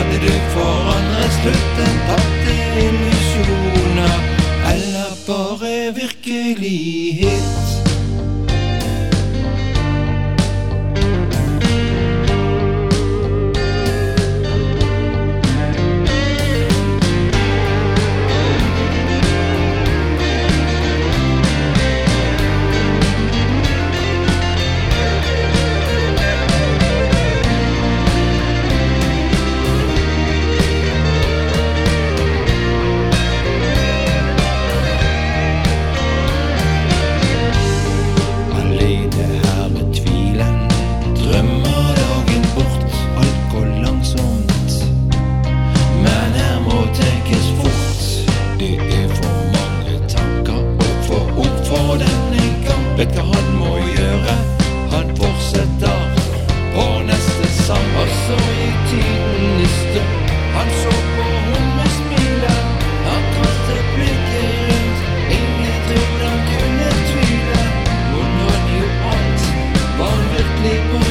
du forandrer slutten tatt illusioner, eller bare virkelighet. Vet hva han må gjøre, han fortsetter på neste sang. Og så gikk tiden i stå, han så på hun med smilet, han kastet blikket rundt, ingen trodde han kunne tvile. Hun hadde jo alt, var han virkelig på